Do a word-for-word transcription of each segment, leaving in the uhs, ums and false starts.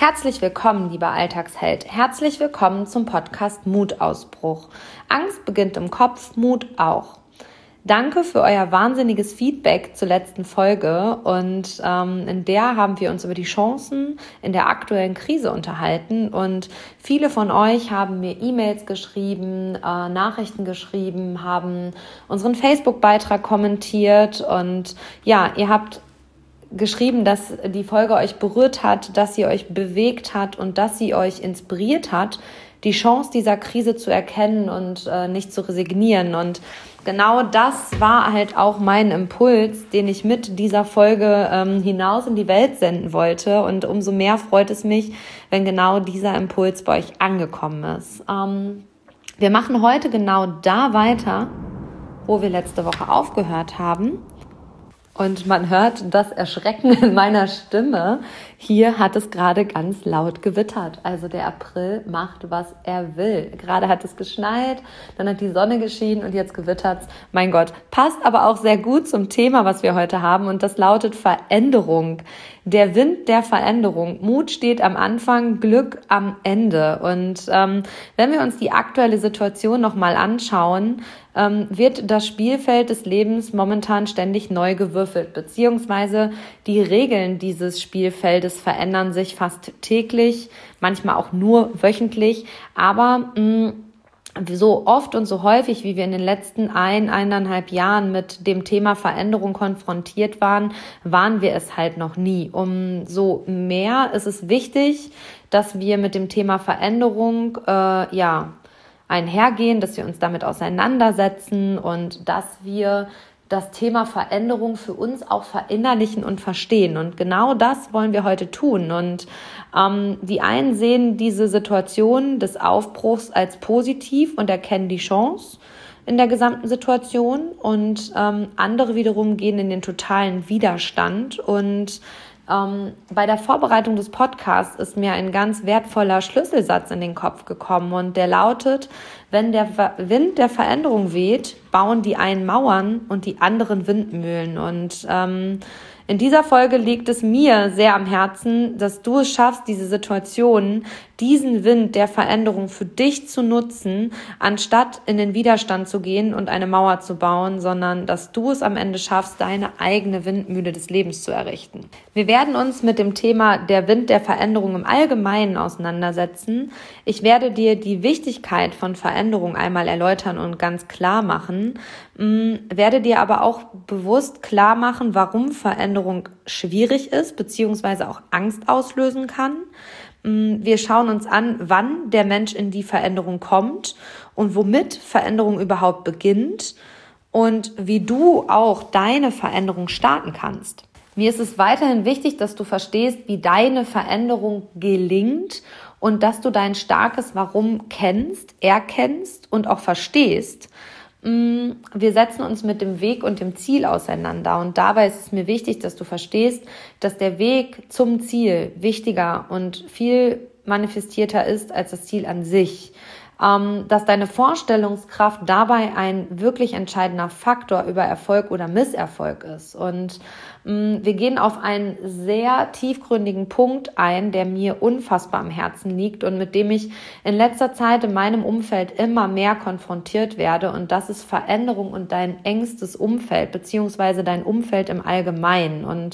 Herzlich willkommen, lieber Alltagsheld. Herzlich willkommen zum Podcast Mutausbruch. Angst beginnt im Kopf, Mut auch. Danke für euer wahnsinniges Feedback zur letzten Folge und ähm, in der haben wir uns über die Chancen in der aktuellen Krise unterhalten und viele von euch haben mir E-Mails geschrieben, äh, Nachrichten geschrieben, haben unseren Facebook-Beitrag kommentiert und ja, ihr habt geschrieben, dass die Folge euch berührt hat, dass sie euch bewegt hat und dass sie euch inspiriert hat, die Chance dieser Krise zu erkennen und äh, nicht zu resignieren. Und genau das war halt auch mein Impuls, den ich mit dieser Folge ähm, hinaus in die Welt senden wollte. Und umso mehr freut es mich, wenn genau dieser Impuls bei euch angekommen ist. Ähm, wir machen heute genau da weiter, wo wir letzte Woche aufgehört haben. Und man hört das Erschrecken in meiner Stimme. Hier hat es gerade ganz laut gewittert. Also der April macht, was er will. Gerade hat es geschneit, dann hat die Sonne geschienen und jetzt gewittert's. Mein Gott, passt aber auch sehr gut zum Thema, was wir heute haben. Und das lautet Veränderung. Der Wind der Veränderung. Mut steht am Anfang, Glück am Ende. Und ähm, wenn wir uns die aktuelle Situation nochmal anschauen, ähm, wird das Spielfeld des Lebens momentan ständig neu gewürfelt, beziehungsweise die Regeln dieses Spielfeldes verändern sich fast täglich, manchmal auch nur wöchentlich, aber mh, so oft und so häufig, wie wir in den letzten ein, eineinhalb Jahren mit dem Thema Veränderung konfrontiert waren, waren wir es halt noch nie. Umso mehr ist es wichtig, dass wir mit dem Thema Veränderung, äh, ja, einhergehen, dass wir uns damit auseinandersetzen und dass wir das Thema Veränderung für uns auch verinnerlichen und verstehen. Und genau das wollen wir heute tun. Und ähm, die einen sehen diese Situation des Aufbruchs als positiv und erkennen die Chance in der gesamten Situation. Und ähm, andere wiederum gehen in den totalen Widerstand. Und ähm, bei der Vorbereitung des Podcasts ist mir ein ganz wertvoller Schlüsselsatz in den Kopf gekommen. Und der lautet: Wenn der Wind der Veränderung weht, bauen die einen Mauern und die anderen Windmühlen. Und ähm, in dieser Folge liegt es mir sehr am Herzen, dass du es schaffst, diese Situation, diesen Wind der Veränderung für dich zu nutzen, anstatt in den Widerstand zu gehen und eine Mauer zu bauen, sondern dass du es am Ende schaffst, deine eigene Windmühle des Lebens zu errichten. Wir werden uns mit dem Thema der Wind der Veränderung im Allgemeinen auseinandersetzen. Ich werde dir die Wichtigkeit von Veränderung einmal erläutern und ganz klar machen, werde dir aber auch bewusst klar machen, warum Veränderung schwierig ist, beziehungsweise auch Angst auslösen kann. Wir schauen uns an, wann der Mensch in die Veränderung kommt und womit Veränderung überhaupt beginnt und wie du auch deine Veränderung starten kannst. Mir ist es weiterhin wichtig, dass du verstehst, wie deine Veränderung gelingt und dass du dein starkes Warum kennst, erkennst und auch verstehst. Wir setzen uns mit dem Weg und dem Ziel auseinander und dabei ist es mir wichtig, dass du verstehst, dass der Weg zum Ziel wichtiger und viel manifestierter ist als das Ziel an sich. Dass deine Vorstellungskraft dabei ein wirklich entscheidender Faktor über Erfolg oder Misserfolg ist. Und wir gehen auf einen sehr tiefgründigen Punkt ein, der mir unfassbar am Herzen liegt und mit dem ich in letzter Zeit in meinem Umfeld immer mehr konfrontiert werde. Und das ist Veränderung und dein engstes Umfeld, beziehungsweise dein Umfeld im Allgemeinen. Und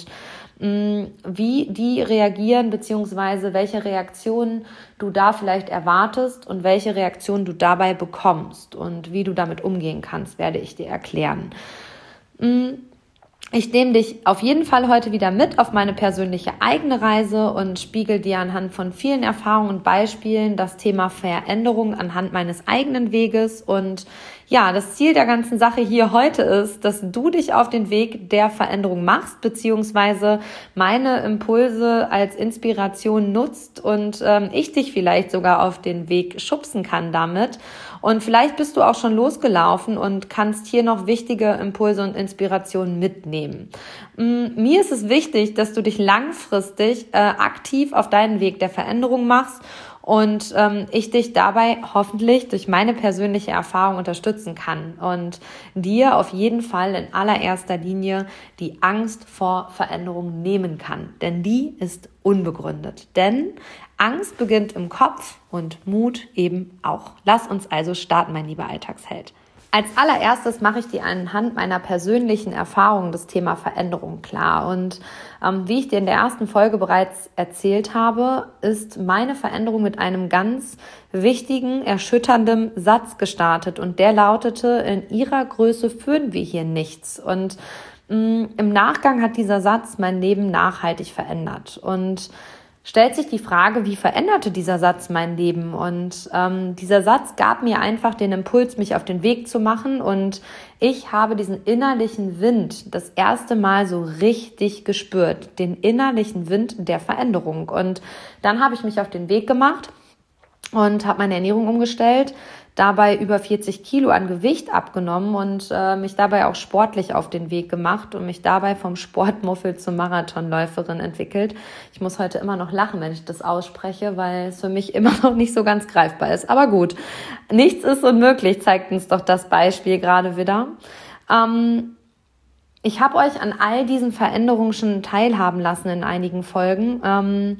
wie die reagieren, beziehungsweise welche Reaktionen du da vielleicht erwartest und welche Reaktionen du dabei bekommst und wie du damit umgehen kannst, werde ich dir erklären. Ich nehme dich auf jeden Fall heute wieder mit auf meine persönliche eigene Reise und spiegel dir anhand von vielen Erfahrungen und Beispielen das Thema Veränderung anhand meines eigenen Weges. Und ja, das Ziel der ganzen Sache hier heute ist, dass du dich auf den Weg der Veränderung machst, beziehungsweise meine Impulse als Inspiration nutzt und ähm, ich dich vielleicht sogar auf den Weg schubsen kann damit. Und vielleicht bist du auch schon losgelaufen und kannst hier noch wichtige Impulse und Inspirationen mitnehmen. Mir ist es wichtig, dass du dich langfristig äh, aktiv auf deinen Weg der Veränderung machst und ähm, ich dich dabei hoffentlich durch meine persönliche Erfahrung unterstützen kann und dir auf jeden Fall in allererster Linie die Angst vor Veränderung nehmen kann, denn die ist unbegründet. Denn Angst beginnt im Kopf und Mut eben auch. Lass uns also starten, mein lieber Alltagsheld. Als allererstes mache ich dir anhand meiner persönlichen Erfahrung das Thema Veränderung klar. Und ähm, wie ich dir in der ersten Folge bereits erzählt habe, ist meine Veränderung mit einem ganz wichtigen, erschütternden Satz gestartet. Und der lautete: In ihrer Größe führen wir hier nichts. Und mh, im Nachgang hat dieser Satz mein Leben nachhaltig verändert. Und stellt sich die Frage, wie veränderte dieser Satz mein Leben? Und ähm, dieser Satz gab mir einfach den Impuls, mich auf den Weg zu machen. Und ich habe diesen innerlichen Wind das erste Mal so richtig gespürt. Den innerlichen Wind der Veränderung. Und dann habe ich mich auf den Weg gemacht und habe meine Ernährung umgestellt, dabei über vierzig Kilo an Gewicht abgenommen und äh, mich dabei auch sportlich auf den Weg gemacht und mich dabei vom Sportmuffel zur Marathonläuferin entwickelt. Ich muss heute immer noch lachen, wenn ich das ausspreche, weil es für mich immer noch nicht so ganz greifbar ist. Aber gut, nichts ist unmöglich, zeigt uns doch das Beispiel gerade wieder. Ähm, ich habe euch an all diesen Veränderungen schon teilhaben lassen in einigen Folgen. Ähm,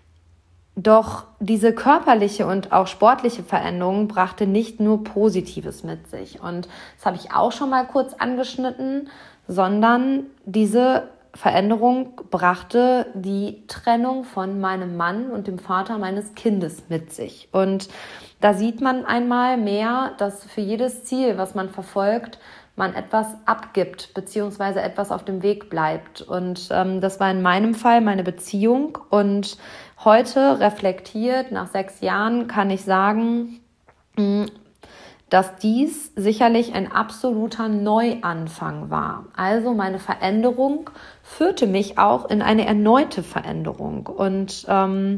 Doch diese körperliche und auch sportliche Veränderung brachte nicht nur Positives mit sich. Und das habe ich auch schon mal kurz angeschnitten, sondern diese Veränderung brachte die Trennung von meinem Mann und dem Vater meines Kindes mit sich. Und da sieht man einmal mehr, dass für jedes Ziel, was man verfolgt, man etwas abgibt, beziehungsweise etwas auf dem Weg bleibt. Und ähm, das war in meinem Fall meine Beziehung. Und heute reflektiert, nach sechs Jahren, kann ich sagen, dass dies sicherlich ein absoluter Neuanfang war. Also meine Veränderung führte mich auch in eine erneute Veränderung. Und ähm,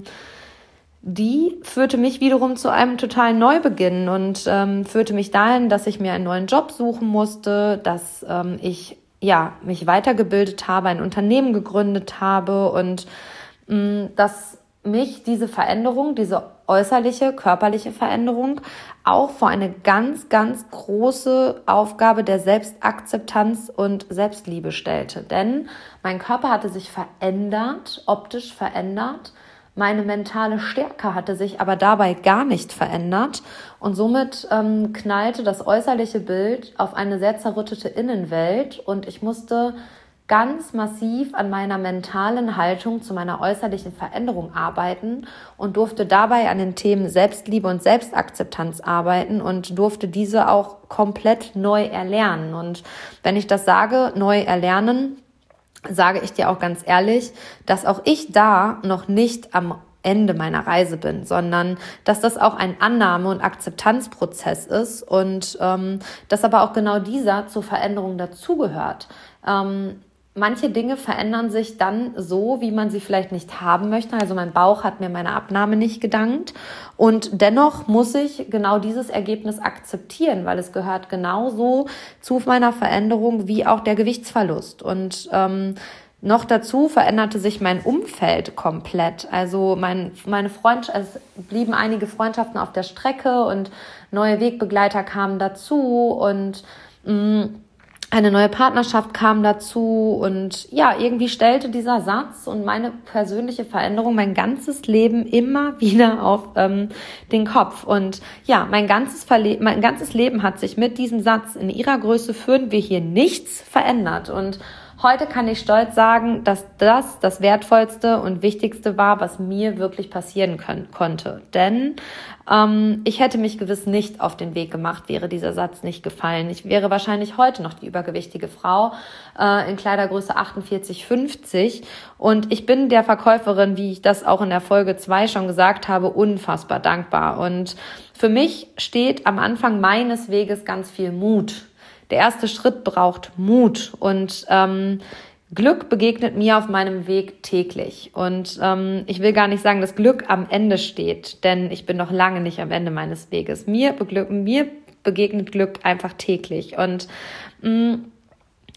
die führte mich wiederum zu einem totalen Neubeginn und ähm, führte mich dahin, dass ich mir einen neuen Job suchen musste, dass ähm, ich ja mich weitergebildet habe, ein Unternehmen gegründet habe und mh, dass mich diese Veränderung, diese äußerliche, körperliche Veränderung auch vor eine ganz, ganz große Aufgabe der Selbstakzeptanz und Selbstliebe stellte. Denn mein Körper hatte sich verändert, optisch verändert. Meine mentale Stärke hatte sich aber dabei gar nicht verändert und somit ähm, knallte das äußerliche Bild auf eine sehr zerrüttete Innenwelt und ich musste ganz massiv an meiner mentalen Haltung zu meiner äußerlichen Veränderung arbeiten und durfte dabei an den Themen Selbstliebe und Selbstakzeptanz arbeiten und durfte diese auch komplett neu erlernen. Und wenn ich das sage, neu erlernen, sage ich dir auch ganz ehrlich, dass auch ich da noch nicht am Ende meiner Reise bin, sondern dass das auch ein Annahme- und Akzeptanzprozess ist und ähm, dass aber auch genau dieser zur Veränderung dazugehört. Ähm, Manche Dinge verändern sich dann so, wie man sie vielleicht nicht haben möchte. Also mein Bauch hat mir meine Abnahme nicht gedankt. Und dennoch muss ich genau dieses Ergebnis akzeptieren, weil es gehört genauso zu meiner Veränderung wie auch der Gewichtsverlust. Und ähm, noch dazu veränderte sich mein Umfeld komplett. Also mein, meine Freund, es blieben einige Freundschaften auf der Strecke und neue Wegbegleiter kamen dazu und mh, eine neue Partnerschaft kam dazu und ja, irgendwie stellte dieser Satz und meine persönliche Veränderung mein ganzes Leben immer wieder auf ähm, den Kopf. Und ja, mein ganzes, Verle- mein ganzes Leben hat sich mit diesem Satz: In ihrer Größe führen wir hier nichts, verändert. Und heute kann ich stolz sagen, dass das das Wertvollste und Wichtigste war, was mir wirklich passieren können, konnte. Denn ähm, ich hätte mich gewiss nicht auf den Weg gemacht, wäre dieser Satz nicht gefallen. Ich wäre wahrscheinlich heute noch die übergewichtige Frau äh, in Kleidergröße achtundvierzig, fünfzig. Und ich bin der Verkäuferin, wie ich das auch in der Folge zwei schon gesagt habe, unfassbar dankbar. Und für mich steht am Anfang meines Weges ganz viel Mut. Der erste Schritt braucht Mut und ähm, Glück begegnet mir auf meinem Weg täglich. Und ähm, ich will gar nicht sagen, dass Glück am Ende steht, denn ich bin noch lange nicht am Ende meines Weges. Mir, beglück, mir begegnet Glück einfach täglich. Und mh,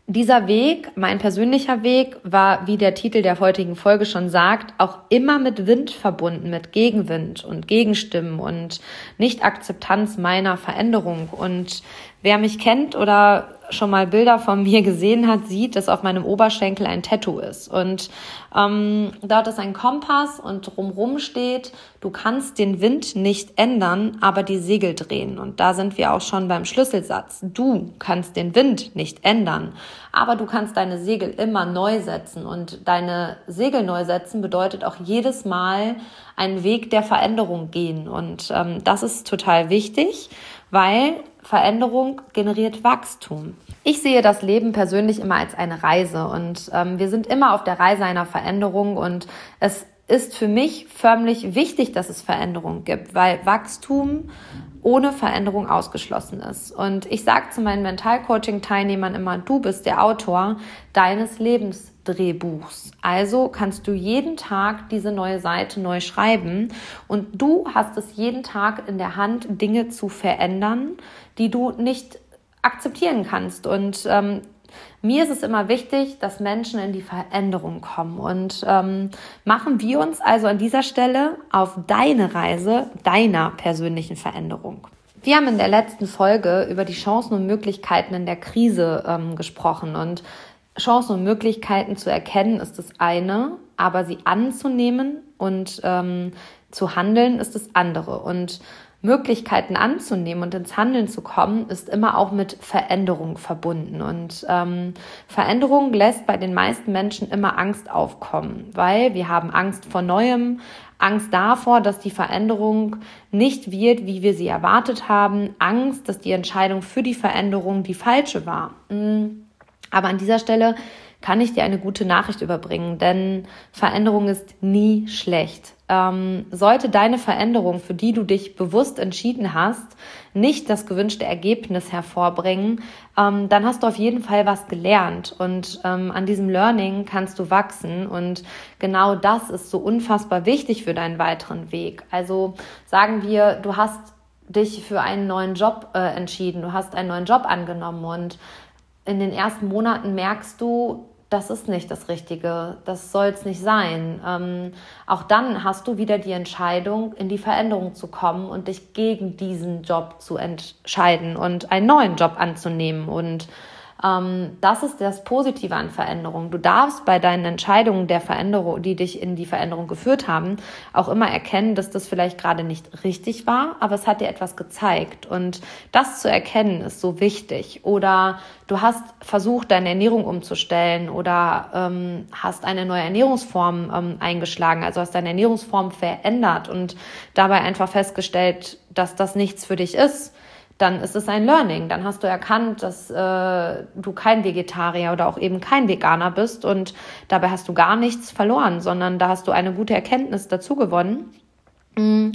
Dieser Weg, mein persönlicher Weg, war, wie der Titel der heutigen Folge schon sagt, auch immer mit Wind verbunden, mit Gegenwind und Gegenstimmen und Nicht-Akzeptanz meiner Veränderung. Und wer mich kennt oder schon mal Bilder von mir gesehen hat, sieht, dass auf meinem Oberschenkel ein Tattoo ist. Und ähm, dort ist ein Kompass und drumherum steht, du kannst den Wind nicht ändern, aber die Segel drehen. Und da sind wir auch schon beim Schlüsselsatz. Du kannst den Wind nicht ändern, aber du kannst deine Segel immer neu setzen. Und deine Segel neu setzen bedeutet auch jedes Mal einen Weg der Veränderung gehen. Und ähm, das ist total wichtig, weil Veränderung generiert Wachstum. Ich sehe das Leben persönlich immer als eine Reise und ähm, wir sind immer auf der Reise einer Veränderung und es ist für mich förmlich wichtig, dass es Veränderung gibt, weil Wachstum ohne Veränderung ausgeschlossen ist. Und ich sage zu meinen Mental-Coaching-Teilnehmern immer, du bist der Autor deines Lebensdrehbuchs. Also kannst du jeden Tag diese neue Seite neu schreiben und du hast es jeden Tag in der Hand, Dinge zu verändern, die du nicht akzeptieren kannst. Und ähm, mir ist es immer wichtig, dass Menschen in die Veränderung kommen und ähm, machen wir uns also an dieser Stelle auf deine Reise deiner persönlichen Veränderung. Wir haben in der letzten Folge über die Chancen und Möglichkeiten in der Krise ähm, gesprochen und Chancen und Möglichkeiten zu erkennen ist das eine, aber sie anzunehmen und ähm, zu handeln ist das andere. Und Möglichkeiten anzunehmen und ins Handeln zu kommen, ist immer auch mit Veränderung verbunden. Und ähm, Veränderung lässt bei den meisten Menschen immer Angst aufkommen, weil wir haben Angst vor Neuem, Angst davor, dass die Veränderung nicht wird, wie wir sie erwartet haben, Angst, dass die Entscheidung für die Veränderung die falsche war. Aber an dieser Stelle kann ich dir eine gute Nachricht überbringen, denn Veränderung ist nie schlecht. Ähm, sollte deine Veränderung, für die du dich bewusst entschieden hast, nicht das gewünschte Ergebnis hervorbringen, ähm, dann hast du auf jeden Fall was gelernt und ähm, an diesem Learning kannst du wachsen und genau das ist so unfassbar wichtig für deinen weiteren Weg. Also sagen wir, du hast dich für einen neuen Job äh, entschieden, du hast einen neuen Job angenommen und in den ersten Monaten merkst du, das ist nicht das Richtige, das soll es nicht sein. Ähm, auch dann hast du wieder die Entscheidung, in die Veränderung zu kommen und dich gegen diesen Job zu entscheiden und einen neuen Job anzunehmen. Und ähm, das ist das Positive an Veränderung. Du darfst bei deinen Entscheidungen der Veränderung, die dich in die Veränderung geführt haben, auch immer erkennen, dass das vielleicht gerade nicht richtig war, aber es hat dir etwas gezeigt. Und das zu erkennen ist so wichtig. Oder du hast versucht, deine Ernährung umzustellen oder ähm, hast eine neue Ernährungsform ähm, eingeschlagen, also hast deine Ernährungsform verändert und dabei einfach festgestellt, dass das nichts für dich ist. Dann ist es ein Learning. Dann hast du erkannt, dass äh, du kein Vegetarier oder auch eben kein Veganer bist und dabei hast du gar nichts verloren, sondern da hast du eine gute Erkenntnis dazu gewonnen. Mhm.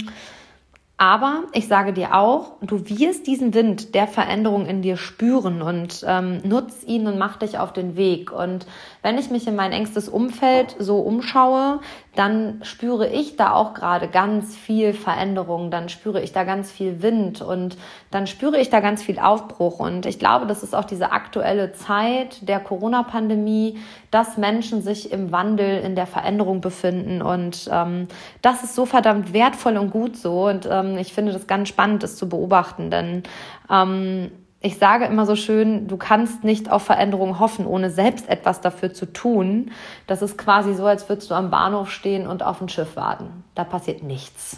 Aber ich sage dir auch, du wirst diesen Wind der Veränderung in dir spüren und ähm, nutz ihn und mach dich auf den Weg. Und wenn ich mich in mein engstes Umfeld so umschaue, dann spüre ich da auch gerade ganz viel Veränderung, dann spüre ich da ganz viel Wind und dann spüre ich da ganz viel Aufbruch. Und ich glaube, das ist auch diese aktuelle Zeit der Corona-Pandemie, dass Menschen sich im Wandel, in der Veränderung befinden. Und ähm, das ist so verdammt wertvoll und gut so. Und ähm, ich finde das ganz spannend, das zu beobachten, denn ähm, ich sage immer so schön, du kannst nicht auf Veränderung hoffen, ohne selbst etwas dafür zu tun. Das ist quasi so, als würdest du am Bahnhof stehen und auf ein Schiff warten. Da passiert nichts.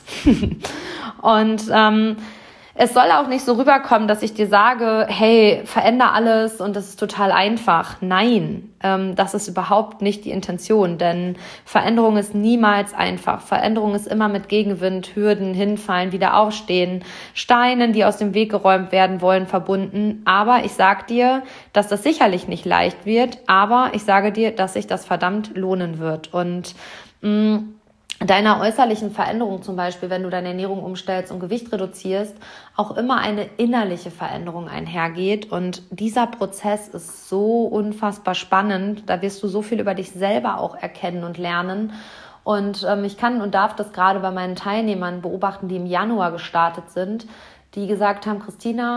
Und ähm, es soll auch nicht so rüberkommen, dass ich dir sage, hey, veränder alles und das ist total einfach. Nein, ähm, das ist überhaupt nicht die Intention, denn Veränderung ist niemals einfach. Veränderung ist immer mit Gegenwind, Hürden, Hinfallen, wieder aufstehen, Steinen, die aus dem Weg geräumt werden wollen, verbunden. Aber ich sag dir, dass das sicherlich nicht leicht wird, aber ich sage dir, dass sich das verdammt lohnen wird. Und mh, deiner äußerlichen Veränderung zum Beispiel, wenn du deine Ernährung umstellst und Gewicht reduzierst, auch immer eine innerliche Veränderung einhergeht. Und dieser Prozess ist so unfassbar spannend. Da wirst du so viel über dich selber auch erkennen und lernen. Und ähm, ich kann und darf das gerade bei meinen Teilnehmern beobachten, die im Januar gestartet sind, die gesagt haben, Christina,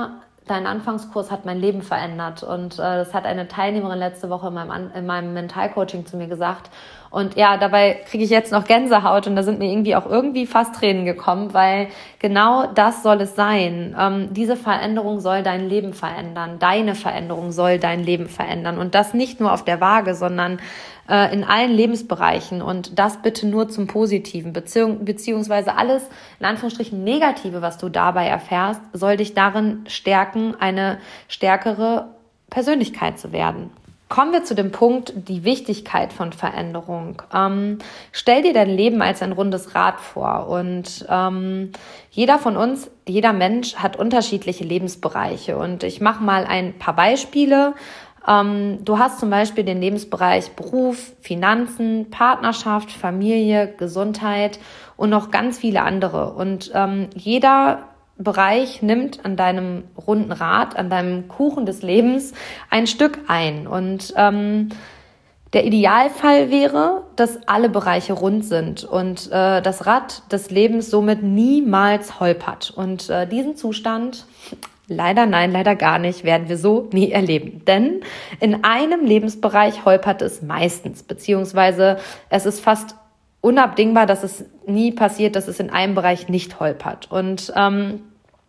dein Anfangskurs hat mein Leben verändert. Und äh, das hat eine Teilnehmerin letzte Woche in meinem, in meinem Mentalcoaching zu mir gesagt. Und ja, dabei kriege ich jetzt noch Gänsehaut und da sind mir irgendwie auch irgendwie fast Tränen gekommen, weil genau das soll es sein. Ähm, diese Veränderung soll dein Leben verändern. Deine Veränderung soll dein Leben verändern. Und das nicht nur auf der Waage, sondern äh, in allen Lebensbereichen. Und das bitte nur zum Positiven, beziehung, beziehungsweise alles in Anführungsstrichen Negative, was du dabei erfährst, soll dich darin stärken, eine stärkere Persönlichkeit zu werden. Kommen wir zu dem Punkt, die Wichtigkeit von Veränderung. Ähm, stell dir dein Leben als ein rundes Rad vor und ähm, jeder von uns, jeder Mensch hat unterschiedliche Lebensbereiche und ich mache mal ein paar Beispiele. Ähm, du hast zum Beispiel den Lebensbereich Beruf, Finanzen, Partnerschaft, Familie, Gesundheit und noch ganz viele andere und ähm, jeder Bereich nimmt an deinem runden Rad, an deinem Kuchen des Lebens ein Stück ein. Und ähm, der Idealfall wäre, dass alle Bereiche rund sind und äh, das Rad des Lebens somit niemals holpert. Und äh, diesen Zustand, leider nein, leider gar nicht, werden wir so nie erleben. Denn in einem Lebensbereich holpert es meistens, beziehungsweise es ist fast unabdingbar, dass es nie passiert, dass es in einem Bereich nicht holpert. Und ähm,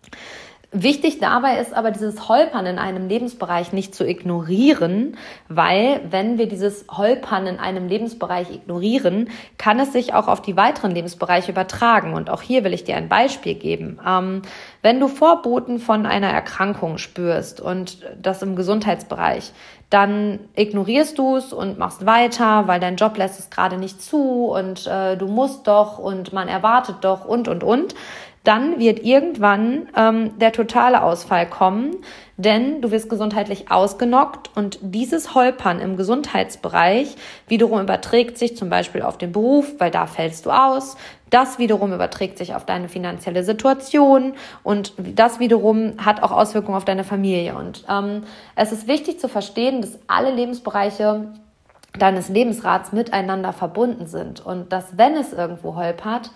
wichtig dabei ist aber, dieses Holpern in einem Lebensbereich nicht zu ignorieren, weil wenn wir dieses Holpern in einem Lebensbereich ignorieren, kann es sich auch auf die weiteren Lebensbereiche übertragen. Und auch hier will ich dir ein Beispiel geben. Ähm, wenn du Vorboten von einer Erkrankung spürst und das im Gesundheitsbereich, dann ignorierst du es und machst weiter, weil dein Job lässt es gerade nicht zu und äh, du musst doch und man erwartet doch und, und, und. Dann wird irgendwann ähm, der totale Ausfall kommen, denn du wirst gesundheitlich ausgenockt und dieses Holpern im Gesundheitsbereich wiederum überträgt sich zum Beispiel auf den Beruf, weil da fällst du aus. Das wiederum überträgt sich auf deine finanzielle Situation und das wiederum hat auch Auswirkungen auf deine Familie. Und ähm, es ist wichtig zu verstehen, dass alle Lebensbereiche deines Lebensrads miteinander verbunden sind und dass, wenn es irgendwo holpert,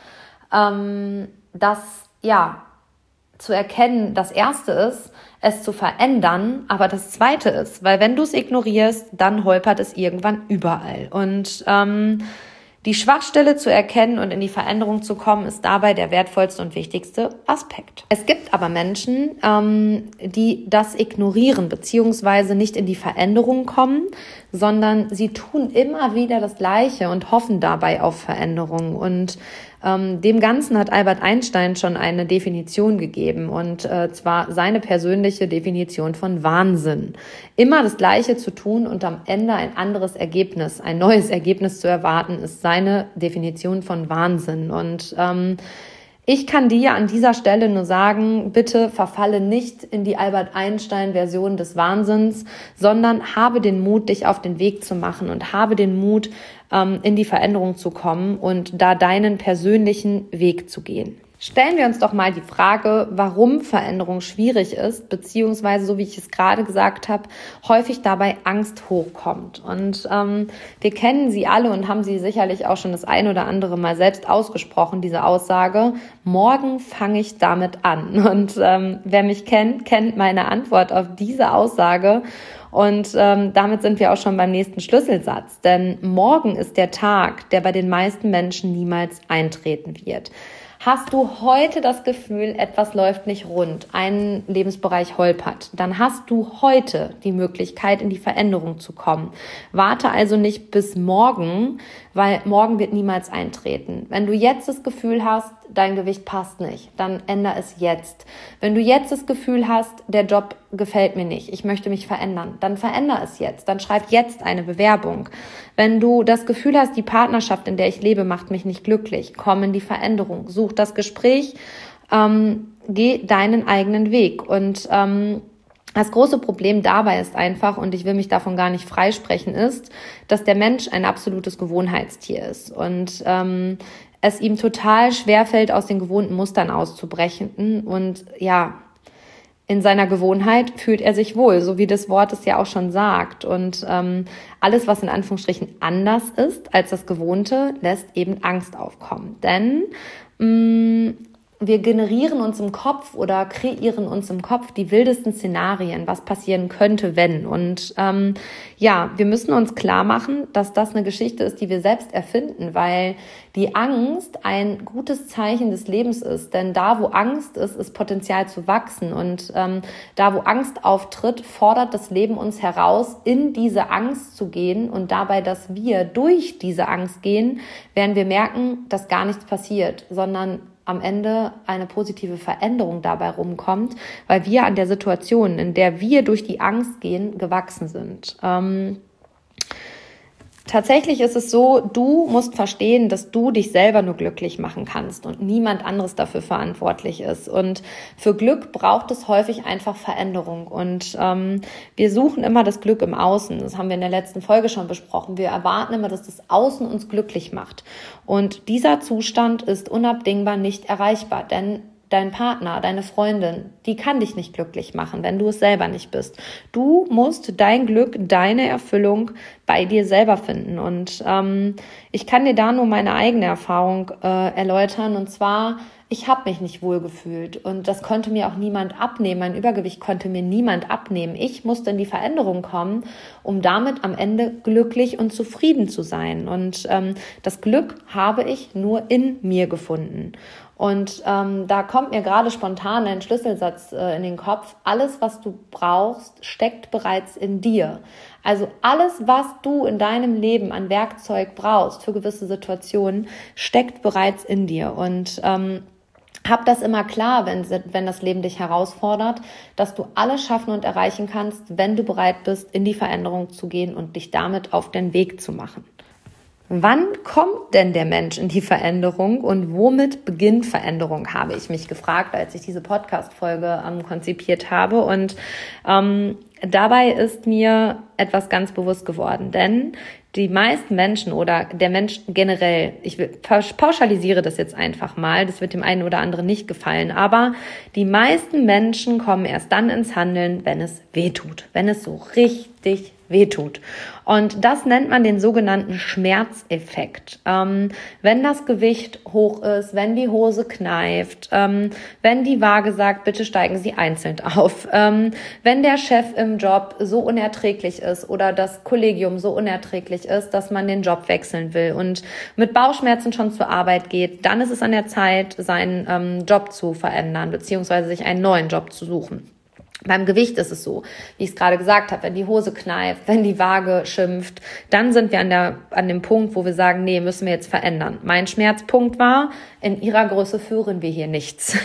ähm, das ja zu erkennen, das Erste ist, es zu verändern, aber das Zweite ist, weil wenn du es ignorierst, dann holpert es irgendwann überall. Und ähm, die Schwachstelle zu erkennen und in die Veränderung zu kommen, ist dabei der wertvollste und wichtigste Aspekt. Es gibt aber Menschen, ähm, die das ignorieren, beziehungsweise nicht in die Veränderung kommen, sondern sie tun immer wieder das Gleiche und hoffen dabei auf Veränderung. Und ähm, dem Ganzen hat Albert Einstein schon eine Definition gegeben, und äh, zwar seine persönliche Definition von Wahnsinn. Immer das Gleiche zu tun und am Ende ein anderes Ergebnis, ein neues Ergebnis zu erwarten, ist seine Definition von Wahnsinn. Und ähm, ich kann dir an dieser Stelle nur sagen, bitte verfalle nicht in die Albert Einstein-Version des Wahnsinns, sondern habe den Mut, dich auf den Weg zu machen und habe den Mut, ähm, in die Veränderung zu kommen und da deinen persönlichen Weg zu gehen. Stellen wir uns doch mal die Frage, warum Veränderung schwierig ist, beziehungsweise, so wie ich es gerade gesagt habe, häufig dabei Angst hochkommt. Und ähm, wir kennen sie alle und haben sie sicherlich auch schon das ein oder andere Mal selbst ausgesprochen, diese Aussage, morgen fange ich damit an. Und ähm, wer mich kennt, kennt meine Antwort auf diese Aussage. Und ähm, damit sind wir auch schon beim nächsten Schlüsselsatz. Denn morgen ist der Tag, der bei den meisten Menschen niemals eintreten wird. Hast du heute das Gefühl, etwas läuft nicht rund, ein Lebensbereich holpert, dann hast du heute die Möglichkeit, in die Veränderung zu kommen. Warte also nicht bis morgen, weil morgen wird niemals eintreten. Wenn du jetzt das Gefühl hast, dein Gewicht passt nicht, dann ändere es jetzt. Wenn du jetzt das Gefühl hast, der Job gefällt mir nicht, ich möchte mich verändern, dann verändere es jetzt. Dann schreib jetzt eine Bewerbung. Wenn du das Gefühl hast, die Partnerschaft, in der ich lebe, macht mich nicht glücklich, komm in die Veränderung, such das Gespräch, ähm, geh deinen eigenen Weg. Und ähm, das große Problem dabei ist einfach, und ich will mich davon gar nicht freisprechen, ist, dass der Mensch ein absolutes Gewohnheitstier ist und ähm, es ihm total schwerfällt, aus den gewohnten Mustern auszubrechen. Und ja, in seiner Gewohnheit fühlt er sich wohl, so wie das Wort es ja auch schon sagt. Und ähm, alles, was in Anführungsstrichen anders ist als das Gewohnte, lässt eben Angst aufkommen. Denn mh, wir generieren uns im Kopf oder kreieren uns im Kopf die wildesten Szenarien, was passieren könnte, wenn. Und ähm, ja, wir müssen uns klar machen, dass das eine Geschichte ist, die wir selbst erfinden, weil die Angst ein gutes Zeichen des Lebens ist. Denn da, wo Angst ist, ist Potenzial zu wachsen. Und ähm, da, wo Angst auftritt, fordert das Leben uns heraus, in diese Angst zu gehen. Und dabei, dass wir durch diese Angst gehen, werden wir merken, dass gar nichts passiert, sondern am Ende eine positive Veränderung dabei rumkommt, weil wir an der Situation, in der wir durch die Angst gehen, gewachsen sind. Ähm, Tatsächlich ist es so, du musst verstehen, dass du dich selber nur glücklich machen kannst und niemand anderes dafür verantwortlich ist. Und für Glück braucht es häufig einfach Veränderung. Und ähm, wir suchen immer das Glück im Außen. Das haben wir in der letzten Folge schon besprochen. Wir erwarten immer, dass das Außen uns glücklich macht. Und dieser Zustand ist unabdingbar nicht erreichbar, denn dein Partner, deine Freundin, die kann dich nicht glücklich machen, wenn du es selber nicht bist. Du musst dein Glück, deine Erfüllung bei dir selber finden. Und ähm, ich kann dir da nur meine eigene Erfahrung äh, erläutern. Und zwar, ich habe mich nicht wohl gefühlt und das konnte mir auch niemand abnehmen. Mein Übergewicht konnte mir niemand abnehmen. Ich musste in die Veränderung kommen, um damit am Ende glücklich und zufrieden zu sein. Und ähm, das Glück habe ich nur in mir gefunden. Und ähm, da kommt mir gerade spontan ein Schlüsselsatz äh, in den Kopf. Alles, was du brauchst, steckt bereits in dir. Also alles, was du in deinem Leben an Werkzeug brauchst für gewisse Situationen, steckt bereits in dir. Und ähm, hab das immer klar, wenn, wenn das Leben dich herausfordert, dass du alles schaffen und erreichen kannst, wenn du bereit bist, in die Veränderung zu gehen und dich damit auf den Weg zu machen. Wann kommt denn der Mensch in die Veränderung und womit beginnt Veränderung, habe ich mich gefragt, als ich diese Podcast-Folge ähm, konzipiert habe. Und ähm, dabei ist mir etwas ganz bewusst geworden, denn die meisten Menschen oder der Mensch generell, ich pauschalisiere das jetzt einfach mal, das wird dem einen oder anderen nicht gefallen, aber die meisten Menschen kommen erst dann ins Handeln, wenn es weh tut, wenn es so richtig wehtut. Und das nennt man den sogenannten Schmerzeffekt. Ähm, wenn das Gewicht hoch ist, wenn die Hose kneift, ähm, wenn die Waage sagt, bitte steigen Sie einzeln auf, ähm, wenn der Chef im Job so unerträglich ist oder das Kollegium so unerträglich ist, dass man den Job wechseln will und mit Bauchschmerzen schon zur Arbeit geht, dann ist es an der Zeit, seinen ähm, Job zu verändern, beziehungsweise sich einen neuen Job zu suchen. Beim Gewicht ist es so, wie ich es gerade gesagt habe, wenn die Hose kneift, wenn die Waage schimpft, dann sind wir an der an dem Punkt, wo wir sagen, nee, müssen wir jetzt verändern. Mein Schmerzpunkt war, in ihrer Größe führen wir hier nichts.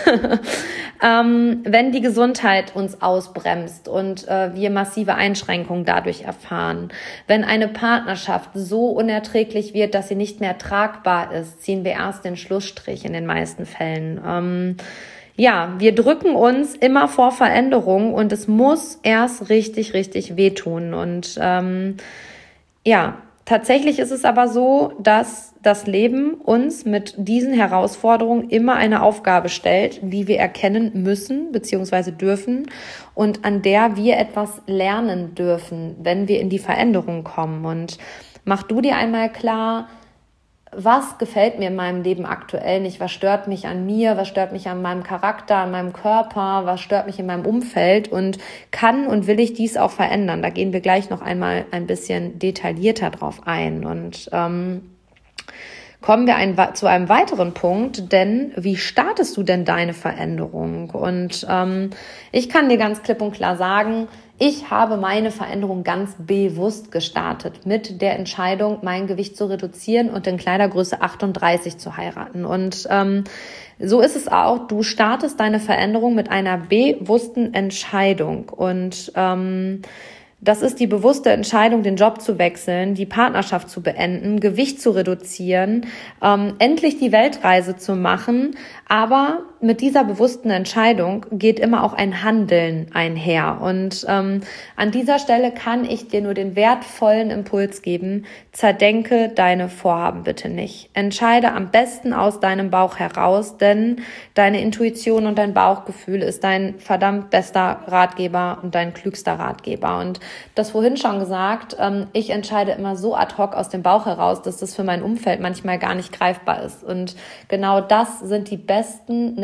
ähm, wenn die Gesundheit uns ausbremst und äh, wir massive Einschränkungen dadurch erfahren, wenn eine Partnerschaft so unerträglich wird, dass sie nicht mehr tragbar ist, ziehen wir erst den Schlussstrich in den meisten Fällen. Ähm, Ja, wir drücken uns immer vor Veränderung und es muss erst richtig, richtig wehtun. Und ähm, ja, tatsächlich ist es aber so, dass das Leben uns mit diesen Herausforderungen immer eine Aufgabe stellt, die wir erkennen müssen bzw. dürfen und an der wir etwas lernen dürfen, wenn wir in die Veränderung kommen. Und mach du dir einmal klar, was gefällt mir in meinem Leben aktuell nicht? Was stört mich an mir? Was stört mich an meinem Charakter, an meinem Körper? Was stört mich in meinem Umfeld? Und kann und will ich dies auch verändern? Da gehen wir gleich noch einmal ein bisschen detaillierter drauf ein. Und ähm, kommen wir ein, zu einem weiteren Punkt, denn wie startest du denn deine Veränderung? Und ähm, ich kann dir ganz klipp und klar sagen, ich habe meine Veränderung ganz bewusst gestartet mit der Entscheidung, mein Gewicht zu reduzieren und in Kleidergröße achtunddreißig zu heiraten. Und ähm, so ist es auch, du startest deine Veränderung mit einer bewussten Entscheidung. Und ähm, das ist die bewusste Entscheidung, den Job zu wechseln, die Partnerschaft zu beenden, Gewicht zu reduzieren, ähm, endlich die Weltreise zu machen. Aber mit dieser bewussten Entscheidung geht immer auch ein Handeln einher. Und ähm, an dieser Stelle kann ich dir nur den wertvollen Impuls geben: Zerdenke deine Vorhaben bitte nicht. Entscheide am besten aus deinem Bauch heraus, denn deine Intuition und dein Bauchgefühl ist dein verdammt bester Ratgeber und dein klügster Ratgeber. Und das vorhin schon gesagt, ähm, ich entscheide immer so ad hoc aus dem Bauch heraus, dass das für mein Umfeld manchmal gar nicht greifbar ist. Und genau das sind die besten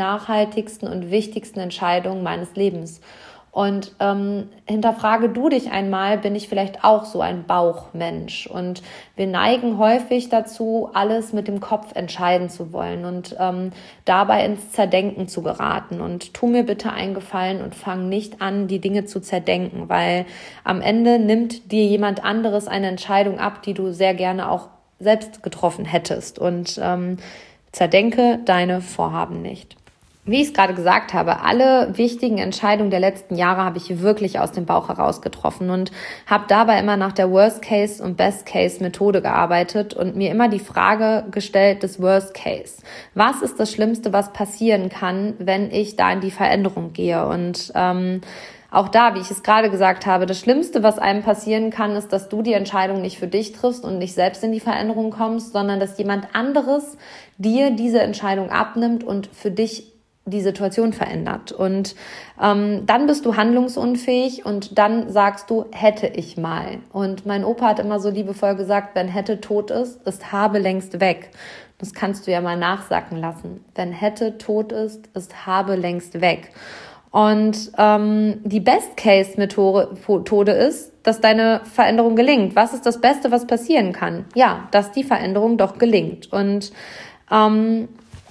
nachhaltigsten und wichtigsten Entscheidungen meines Lebens. Und ähm, hinterfrage du dich einmal, bin ich vielleicht auch so ein Bauchmensch? Und wir neigen häufig dazu, alles mit dem Kopf entscheiden zu wollen und ähm, dabei ins Zerdenken zu geraten. Und tu mir bitte einen Gefallen und fang nicht an, die Dinge zu zerdenken, weil am Ende nimmt dir jemand anderes eine Entscheidung ab, die du sehr gerne auch selbst getroffen hättest. Und ähm, zerdenke deine Vorhaben nicht. Wie ich es gerade gesagt habe, alle wichtigen Entscheidungen der letzten Jahre habe ich wirklich aus dem Bauch heraus getroffen und habe dabei immer nach der Worst-Case- und Best-Case-Methode gearbeitet und mir immer die Frage gestellt des Worst-Case. Was ist das Schlimmste, was passieren kann, wenn ich da in die Veränderung gehe? Und ähm, auch da, wie ich es gerade gesagt habe, das Schlimmste, was einem passieren kann, ist, dass du die Entscheidung nicht für dich triffst und nicht selbst in die Veränderung kommst, sondern dass jemand anderes dir diese Entscheidung abnimmt und für dich die Situation verändert. Und ähm, dann bist du handlungsunfähig und dann sagst du, hätte ich mal. Und mein Opa hat immer so liebevoll gesagt, wenn hätte tot ist, ist habe längst weg. Das kannst du ja mal nachsacken lassen. Wenn hätte tot ist, ist habe längst weg. Und ähm, die Best-Case-Methode ist, dass deine Veränderung gelingt. Was ist das Beste, was passieren kann? Ja, dass die Veränderung doch gelingt. Und ähm,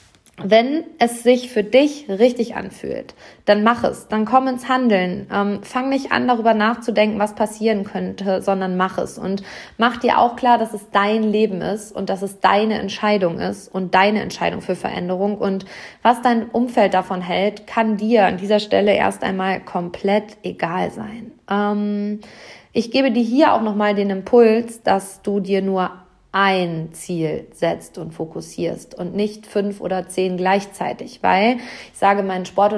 wenn es sich für dich richtig anfühlt, dann mach es, dann komm ins Handeln. Ähm, fang nicht an, darüber nachzudenken, was passieren könnte, sondern mach es. Und mach dir auch klar, dass es dein Leben ist und dass es deine Entscheidung ist und deine Entscheidung für Veränderung. Und was dein Umfeld davon hält, kann dir an dieser Stelle erst einmal komplett egal sein. Ähm, ich gebe dir hier auch nochmal den Impuls, dass du dir nur ein Ziel setzt und fokussierst und nicht fünf oder zehn gleichzeitig, weil ich sage in meinem Sport- und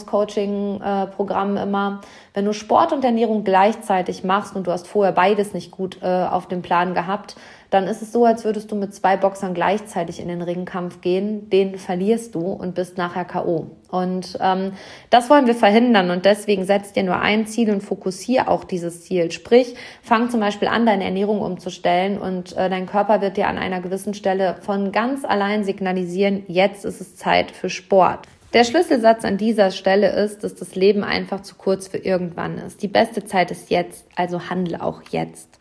Ernährungscoaching-Programm immer, wenn du Sport und Ernährung gleichzeitig machst und du hast vorher beides nicht gut äh, auf dem Plan gehabt, dann ist es so, als würdest du mit zwei Boxern gleichzeitig in den Ringkampf gehen, den verlierst du und bist nachher K O. Und ähm, das wollen wir verhindern und deswegen setz dir nur ein Ziel und fokussier auch dieses Ziel. Sprich, fang zum Beispiel an, deine Ernährung umzustellen und äh, dein Körper wird dir an einer gewissen Stelle von ganz allein signalisieren, jetzt ist es Zeit für Sport. Der Schlüsselsatz an dieser Stelle ist, dass das Leben einfach zu kurz für irgendwann ist. Die beste Zeit ist jetzt, also handle auch jetzt.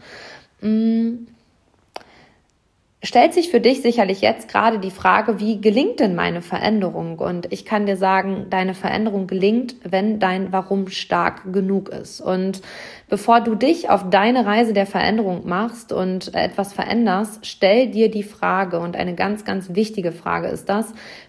Mmh. Stellt sich für dich sicherlich jetzt gerade die Frage, wie gelingt denn meine Veränderung? Und ich kann dir sagen, deine Veränderung gelingt, wenn dein Warum stark genug ist. Und bevor du dich auf deine Reise der Veränderung machst und etwas veränderst, stell dir die Frage, und eine ganz, ganz wichtige Frage ist das,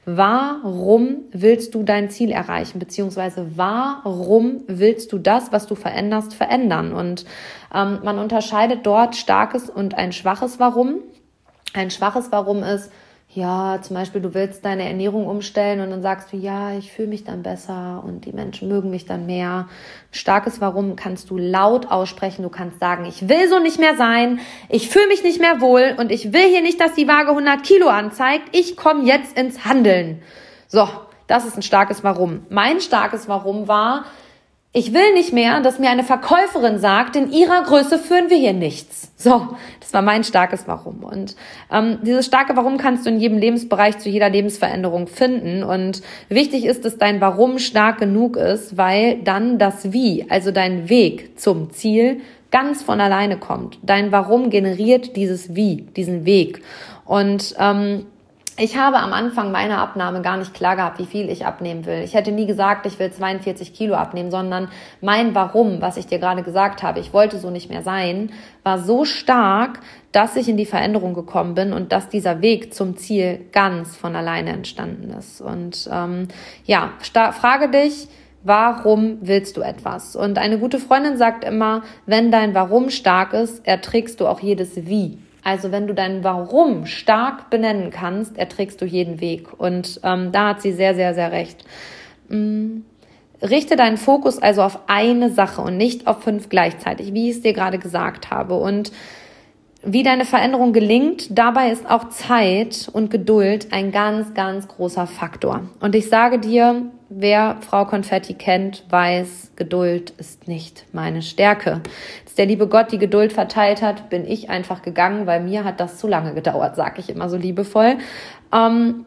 warum willst du dein Ziel erreichen? Beziehungsweise warum willst du das, was du veränderst, verändern? Und ähm, man unterscheidet dort starkes und ein schwaches Warum. Ein schwaches Warum ist, ja, zum Beispiel, du willst deine Ernährung umstellen und dann sagst du, ja, ich fühle mich dann besser und die Menschen mögen mich dann mehr. Starkes Warum kannst du laut aussprechen. Du kannst sagen, ich will so nicht mehr sein, ich fühle mich nicht mehr wohl und ich will hier nicht, dass die Waage hundert Kilo anzeigt. Ich komme jetzt ins Handeln. So, das ist ein starkes Warum. Mein starkes Warum war, ich will nicht mehr, dass mir eine Verkäuferin sagt, in ihrer Größe führen wir hier nichts. So, das war mein starkes Warum. Und ähm, dieses starke Warum kannst du in jedem Lebensbereich zu jeder Lebensveränderung finden. Und wichtig ist, dass dein Warum stark genug ist, weil dann das Wie, also dein Weg zum Ziel, ganz von alleine kommt. Dein Warum generiert dieses Wie, diesen Weg. Und ähm, ich habe am Anfang meiner Abnahme gar nicht klar gehabt, wie viel ich abnehmen will. Ich hätte nie gesagt, ich will zweiundvierzig Kilo abnehmen, sondern mein Warum, was ich dir gerade gesagt habe, ich wollte so nicht mehr sein, war so stark, dass ich in die Veränderung gekommen bin und dass dieser Weg zum Ziel ganz von alleine entstanden ist. Und ähm, ja, sta- frage dich, warum willst du etwas? Und eine gute Freundin sagt immer, wenn dein Warum stark ist, erträgst du auch jedes Wie. Also wenn du dein Warum stark benennen kannst, erträgst du jeden Weg. Und ähm, da hat sie sehr, sehr, sehr recht. Hm. Richte deinen Fokus also auf eine Sache und nicht auf fünf gleichzeitig, wie ich es dir gerade gesagt habe. Und wie deine Veränderung gelingt, dabei ist auch Zeit und Geduld ein ganz, ganz großer Faktor. Und ich sage dir, wer Frau Konfetti kennt, weiß, Geduld ist nicht meine Stärke. Als der liebe Gott die Geduld verteilt hat, bin ich einfach gegangen, weil mir hat das zu lange gedauert, sage ich immer so liebevoll. Ähm,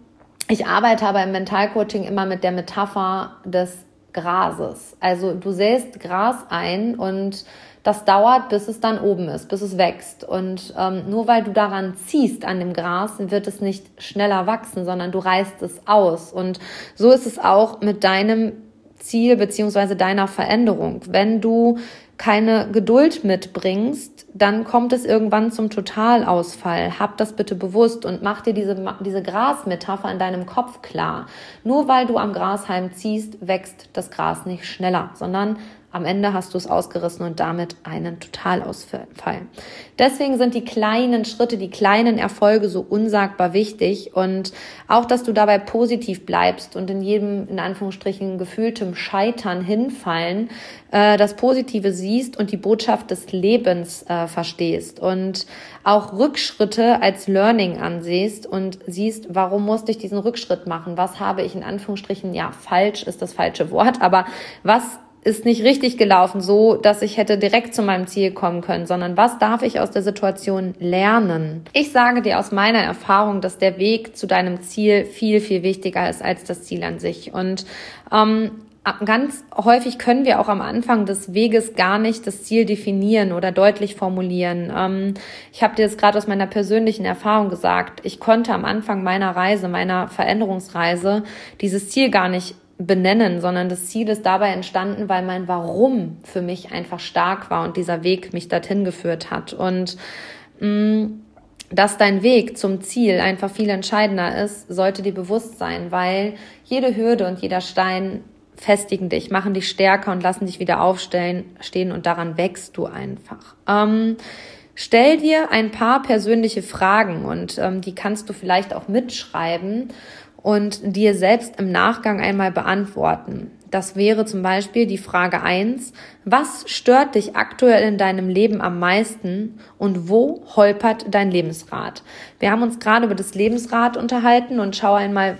Ich arbeite aber im Mentalcoaching immer mit der Metapher des Grases. Also du säst Gras ein und das dauert, bis es dann oben ist, bis es wächst. Und ähm, nur weil du daran ziehst an dem Gras, wird es nicht schneller wachsen, sondern du reißt es aus. Und so ist es auch mit deinem Ziel beziehungsweise deiner Veränderung. Wenn du keine Geduld mitbringst, dann kommt es irgendwann zum Totalausfall. Hab das bitte bewusst und mach dir diese, diese Grasmetapher in deinem Kopf klar. Nur weil du am Grashalm ziehst, wächst das Gras nicht schneller, sondern am Ende hast du es ausgerissen und damit einen Totalausfall. Deswegen sind die kleinen Schritte, die kleinen Erfolge so unsagbar wichtig und auch, dass du dabei positiv bleibst und in jedem, in Anführungsstrichen, gefühltem Scheitern hinfallen, äh, das Positive siehst und die Botschaft des Lebens äh, verstehst und auch Rückschritte als Learning ansiehst und siehst, warum musste ich diesen Rückschritt machen? Was habe ich in Anführungsstrichen, ja, falsch ist das falsche Wort, aber was ist nicht richtig gelaufen, so dass ich hätte direkt zu meinem Ziel kommen können, sondern was darf ich aus der Situation lernen? Ich sage dir aus meiner Erfahrung, dass der Weg zu deinem Ziel viel, viel wichtiger ist als das Ziel an sich. Und ähm, ganz häufig können wir auch am Anfang des Weges gar nicht das Ziel definieren oder deutlich formulieren. Ähm, ich habe dir das gerade aus meiner persönlichen Erfahrung gesagt. Ich konnte am Anfang meiner Reise, meiner Veränderungsreise, dieses Ziel gar nicht benennen, sondern das Ziel ist dabei entstanden, weil mein Warum für mich einfach stark war und dieser Weg mich dorthin geführt hat. Und mh, dass dein Weg zum Ziel einfach viel entscheidender ist, sollte dir bewusst sein, weil jede Hürde und jeder Stein festigen dich, machen dich stärker und lassen dich wieder aufstehen stehen und daran wächst du einfach. Ähm, stell dir ein paar persönliche Fragen und ähm, die kannst du vielleicht auch mitschreiben und dir selbst im Nachgang einmal beantworten. Das wäre zum Beispiel die Frage eins, was stört dich aktuell in deinem Leben am meisten und wo holpert dein Lebensrad? Wir haben uns gerade über das Lebensrad unterhalten und schau einmal,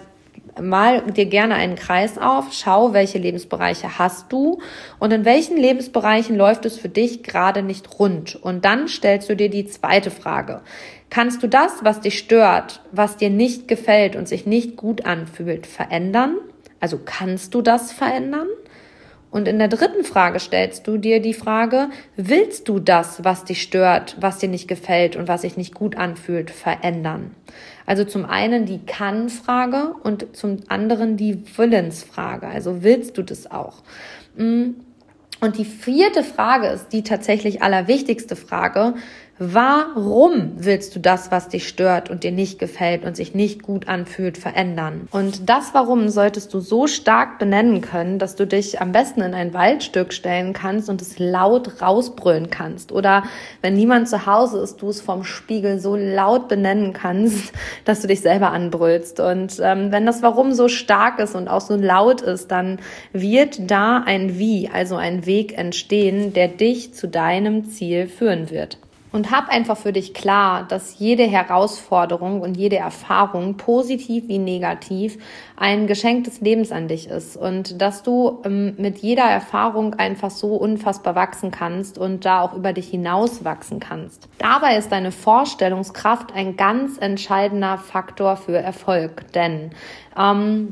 mal dir gerne einen Kreis auf, schau, welche Lebensbereiche hast du und in welchen Lebensbereichen läuft es für dich gerade nicht rund. Und dann stellst du dir die zweite Frage. Kannst du das, was dich stört, was dir nicht gefällt und sich nicht gut anfühlt, verändern? Also kannst du das verändern? Und in der dritten Frage stellst du dir die Frage, willst du das, was dich stört, was dir nicht gefällt und was sich nicht gut anfühlt, verändern? Also zum einen die Kann-Frage und zum anderen die Willensfrage. Also willst du das auch? Und die vierte Frage ist die tatsächlich allerwichtigste Frage. Warum willst du das, was dich stört und dir nicht gefällt und sich nicht gut anfühlt, verändern? Und das Warum solltest du so stark benennen können, dass du dich am besten in ein Waldstück stellen kannst und es laut rausbrüllen kannst. Oder wenn niemand zu Hause ist, du es vom Spiegel so laut benennen kannst, dass du dich selber anbrüllst. Und ähm, wenn das Warum so stark ist und auch so laut ist, dann wird da ein Wie, also ein Weg entstehen, der dich zu deinem Ziel führen wird. Und hab einfach für dich klar, dass jede Herausforderung und jede Erfahrung, positiv wie negativ, ein Geschenk des Lebens an dich ist und dass du ähm, mit jeder Erfahrung einfach so unfassbar wachsen kannst und da auch über dich hinaus wachsen kannst. Dabei ist deine Vorstellungskraft ein ganz entscheidender Faktor für Erfolg, denn ähm,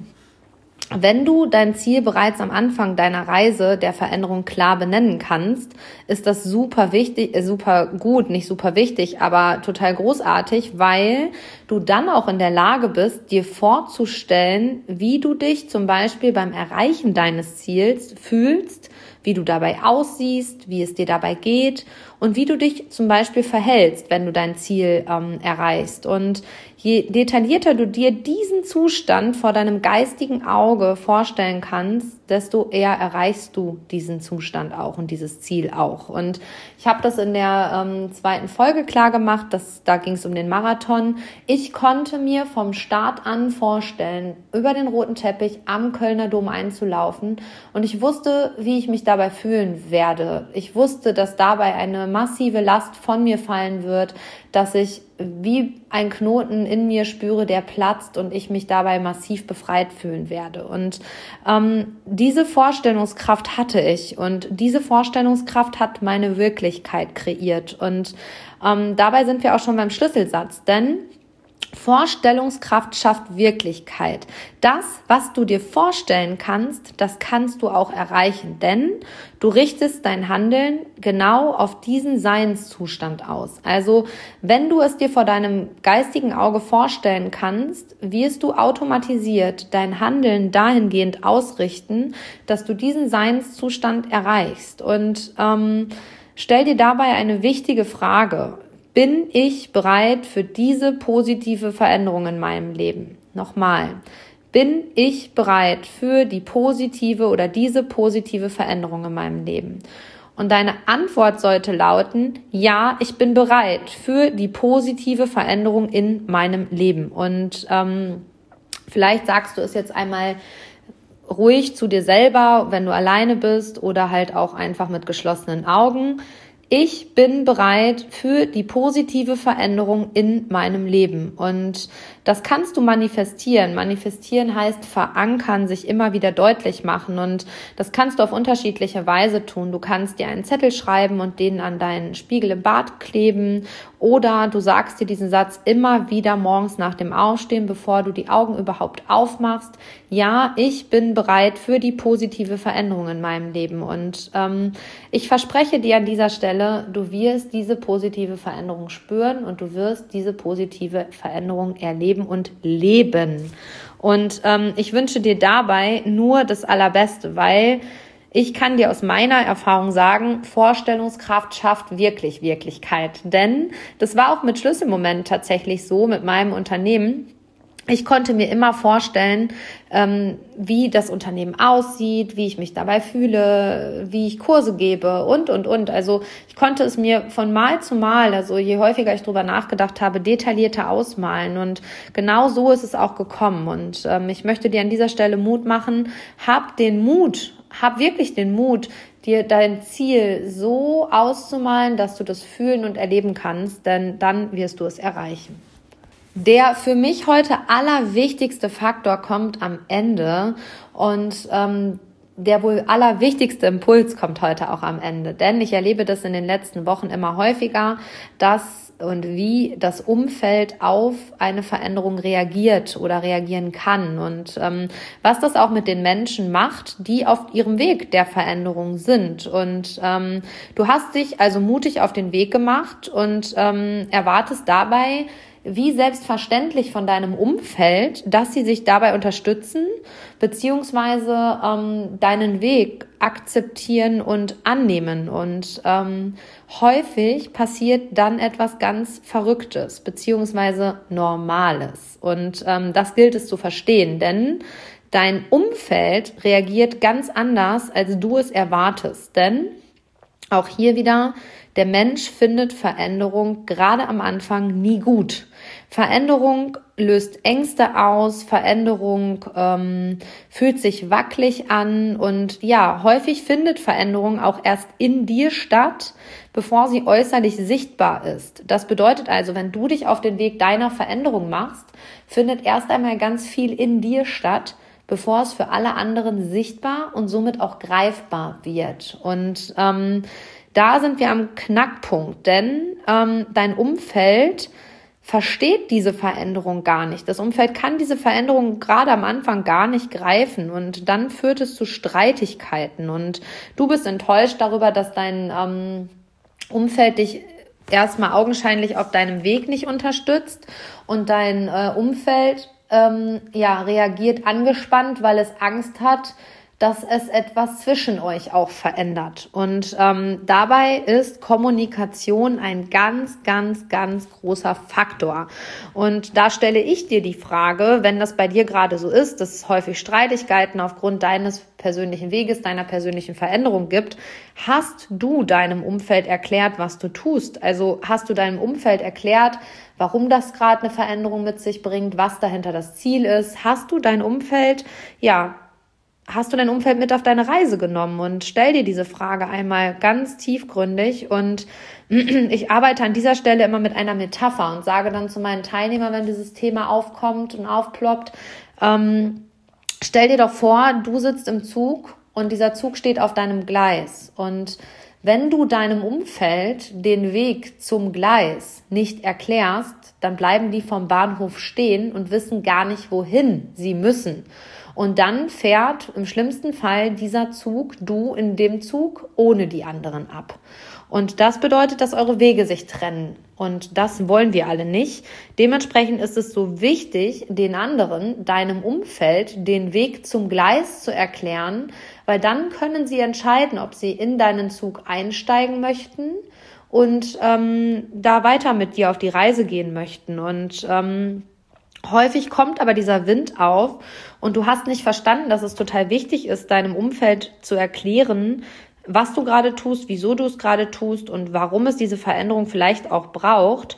wenn du dein Ziel bereits am Anfang deiner Reise der Veränderung klar benennen kannst, ist das super wichtig, super gut, nicht super wichtig, aber total großartig, weil du dann auch in der Lage bist, dir vorzustellen, wie du dich zum Beispiel beim Erreichen deines Ziels fühlst, wie du dabei aussiehst, wie es dir dabei geht und wie du dich zum Beispiel verhältst, wenn du dein Ziel ähm, erreichst. Und je detaillierter du dir diesen Zustand vor deinem geistigen Auge vorstellen kannst, desto eher erreichst du diesen Zustand auch und dieses Ziel auch. Und ich habe das in der ähm, zweiten Folge klar gemacht, dass, da ging es um den Marathon. Ich konnte mir vom Start an vorstellen, über den roten Teppich am Kölner Dom einzulaufen und ich wusste, wie ich mich dabei fühlen werde. Ich wusste, dass dabei eine massive Last von mir fallen wird, dass ich wie ein Knoten in mir spüre, der platzt und ich mich dabei massiv befreit fühlen werde. Und ähm, diese Vorstellungskraft hatte ich und diese Vorstellungskraft hat meine Wirklichkeit kreiert. Und ähm, dabei sind wir auch schon beim Schlüsselsatz, denn Vorstellungskraft schafft Wirklichkeit. Das, was du dir vorstellen kannst, das kannst du auch erreichen, denn du richtest dein Handeln genau auf diesen Seinszustand aus. Also, wenn du es dir vor deinem geistigen Auge vorstellen kannst, wirst du automatisiert dein Handeln dahingehend ausrichten, dass du diesen Seinszustand erreichst. Und ähm, stell dir dabei eine wichtige Frage. Bin ich bereit für diese positive Veränderung in meinem Leben? Nochmal. Bin ich bereit für die positive oder diese positive Veränderung in meinem Leben? Und deine Antwort sollte lauten, ja, ich bin bereit für die positive Veränderung in meinem Leben. Und ähm, vielleicht sagst du es jetzt einmal ruhig zu dir selber, wenn du alleine bist oder halt auch einfach mit geschlossenen Augen. Ich bin bereit für die positive Veränderung in meinem Leben. Und das kannst du manifestieren. Manifestieren heißt verankern, sich immer wieder deutlich machen. Und das kannst du auf unterschiedliche Weise tun. Du kannst dir einen Zettel schreiben und den an deinen Spiegel im Bad kleben. Oder du sagst dir diesen Satz immer wieder morgens nach dem Aufstehen, bevor du die Augen überhaupt aufmachst. Ja, ich bin bereit für die positive Veränderung in meinem Leben. Und ähm, ich verspreche dir an dieser Stelle, du wirst diese positive Veränderung spüren und du wirst diese positive Veränderung erleben und leben. Und ähm, ich wünsche dir dabei nur das Allerbeste, weil ich kann dir aus meiner Erfahrung sagen, Vorstellungskraft schafft wirklich Wirklichkeit. Denn das war auch mit Schlüsselmoment tatsächlich so mit meinem Unternehmen. Ich konnte mir immer vorstellen, ähm, wie das Unternehmen aussieht, wie ich mich dabei fühle, wie ich Kurse gebe und, und, und. Also ich konnte es mir von Mal zu Mal, also je häufiger ich drüber nachgedacht habe, detaillierter ausmalen. Und genau so ist es auch gekommen. Und ähm, ich möchte dir an dieser Stelle Mut machen, hab den Mut, hab wirklich den Mut, dir dein Ziel so auszumalen, dass du das fühlen und erleben kannst, denn dann wirst du es erreichen. Der für mich heute allerwichtigste Faktor kommt am Ende und ähm, der wohl allerwichtigste Impuls kommt heute auch am Ende. Denn ich erlebe das in den letzten Wochen immer häufiger, dass und wie das Umfeld auf eine Veränderung reagiert oder reagieren kann und ähm, was das auch mit den Menschen macht, die auf ihrem Weg der Veränderung sind. Und ähm, du hast dich also mutig auf den Weg gemacht und ähm, erwartest dabei, wie selbstverständlich von deinem Umfeld, dass sie sich dabei unterstützen, beziehungsweise ähm, deinen Weg akzeptieren und annehmen. Und ähm, häufig passiert dann etwas ganz Verrücktes, beziehungsweise Normales. Und ähm, das gilt es zu verstehen, denn dein Umfeld reagiert ganz anders, als du es erwartest. Denn auch hier wieder, der Mensch findet Veränderung gerade am Anfang nie gut. Veränderung löst Ängste aus, Veränderung ähm, fühlt sich wackelig an und ja, häufig findet Veränderung auch erst in dir statt, bevor sie äußerlich sichtbar ist. Das bedeutet also, wenn du dich auf den Weg deiner Veränderung machst, findet erst einmal ganz viel in dir statt, bevor es für alle anderen sichtbar und somit auch greifbar wird. Und ähm, da sind wir am Knackpunkt, denn ähm, dein Umfeld versteht diese Veränderung gar nicht. Das Umfeld kann diese Veränderung gerade am Anfang gar nicht greifen und dann führt es zu Streitigkeiten und du bist enttäuscht darüber, dass dein ähm, Umfeld dich erstmal augenscheinlich auf deinem Weg nicht unterstützt und dein äh, Umfeld ähm, ja reagiert angespannt, weil es Angst hat, dass es etwas zwischen euch auch verändert. Und ähm, dabei ist Kommunikation ein ganz, ganz, ganz großer Faktor. Und da stelle ich dir die Frage, wenn das bei dir gerade so ist, dass es häufig Streitigkeiten aufgrund deines persönlichen Weges, deiner persönlichen Veränderung gibt, hast du deinem Umfeld erklärt, was du tust? Also hast du deinem Umfeld erklärt, warum das gerade eine Veränderung mit sich bringt, was dahinter das Ziel ist? Hast du dein Umfeld, ja, Hast du dein Umfeld mit auf deine Reise genommen? Und stell dir diese Frage einmal ganz tiefgründig. Und ich arbeite an dieser Stelle immer mit einer Metapher und sage dann zu meinen Teilnehmern, wenn dieses Thema aufkommt und aufploppt, ähm, stell dir doch vor, du sitzt im Zug und dieser Zug steht auf deinem Gleis. Und Wenn du deinem Umfeld den Weg zum Gleis nicht erklärst, dann bleiben die vom Bahnhof stehen und wissen gar nicht, wohin sie müssen. Und dann fährt im schlimmsten Fall dieser Zug, du in dem Zug, ohne die anderen ab. Und das bedeutet, dass eure Wege sich trennen. Und das wollen wir alle nicht. Dementsprechend ist es so wichtig, den anderen, deinem Umfeld, den Weg zum Gleis zu erklären, weil dann können sie entscheiden, ob sie in deinen Zug einsteigen möchten und ähm, da weiter mit dir auf die Reise gehen möchten. Und ähm, häufig kommt aber dieser Wind auf und du hast nicht verstanden, dass es total wichtig ist, deinem Umfeld zu erklären, was du gerade tust, wieso du es gerade tust und warum es diese Veränderung vielleicht auch braucht.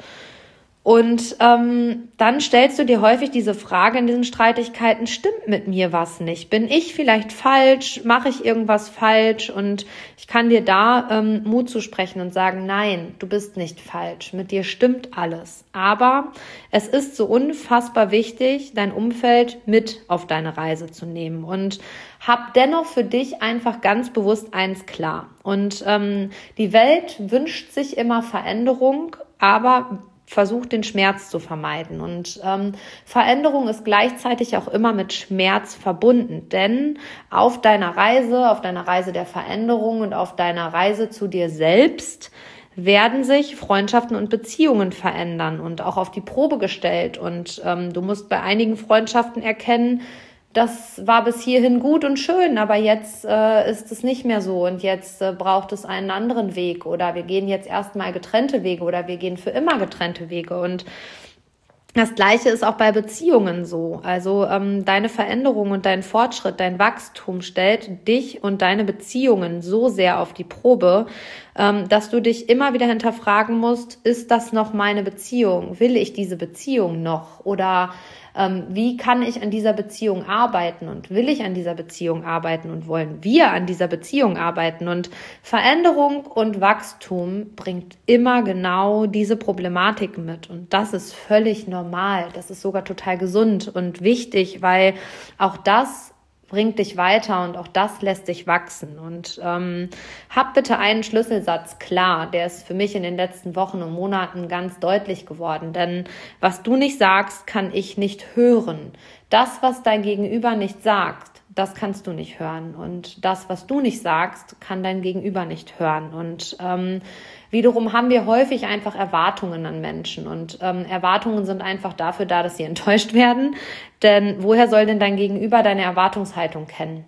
Und ähm, dann stellst du dir häufig diese Frage in diesen Streitigkeiten, stimmt mit mir was nicht? Bin ich vielleicht falsch? Mache ich irgendwas falsch? Und ich kann dir da ähm, Mut zusprechen und sagen, nein, du bist nicht falsch. Mit dir stimmt alles. Aber es ist so unfassbar wichtig, dein Umfeld mit auf deine Reise zu nehmen. Und hab dennoch für dich einfach ganz bewusst eins klar. Und ähm, die Welt wünscht sich immer Veränderung, aber versucht den Schmerz zu vermeiden. Und ähm, Veränderung ist gleichzeitig auch immer mit Schmerz verbunden. Denn auf deiner Reise, auf deiner Reise der Veränderung und auf deiner Reise zu dir selbst werden sich Freundschaften und Beziehungen verändern und auch auf die Probe gestellt. Und ähm, du musst bei einigen Freundschaften erkennen, das war bis hierhin gut und schön, aber jetzt äh, ist es nicht mehr so und jetzt äh, braucht es einen anderen Weg oder wir gehen jetzt erstmal getrennte Wege oder wir gehen für immer getrennte Wege. Und das Gleiche ist auch bei Beziehungen so. Also ähm, deine Veränderung und dein Fortschritt, dein Wachstum stellt dich und deine Beziehungen so sehr auf die Probe, ähm, dass du dich immer wieder hinterfragen musst, ist das noch meine Beziehung? Will ich diese Beziehung noch? Oder ähm, wie kann ich an dieser Beziehung arbeiten und will ich an dieser Beziehung arbeiten und wollen wir an dieser Beziehung arbeiten? Und Veränderung und Wachstum bringt immer genau diese Problematik mit und das ist völlig normal. Das ist sogar total gesund und wichtig, weil auch das bringt dich weiter und auch das lässt dich wachsen. Und ähm, hab bitte einen Schlüsselsatz klar, der ist für mich in den letzten Wochen und Monaten ganz deutlich geworden. Denn was du nicht sagst, kann ich nicht hören. Das, was dein Gegenüber nicht sagt, das kannst du nicht hören. Und das, was du nicht sagst, kann dein Gegenüber nicht hören. Und ähm, wiederum haben wir häufig einfach Erwartungen an Menschen. Und ähm, Erwartungen sind einfach dafür da, dass sie enttäuscht werden. Denn woher soll denn dein Gegenüber deine Erwartungshaltung kennen?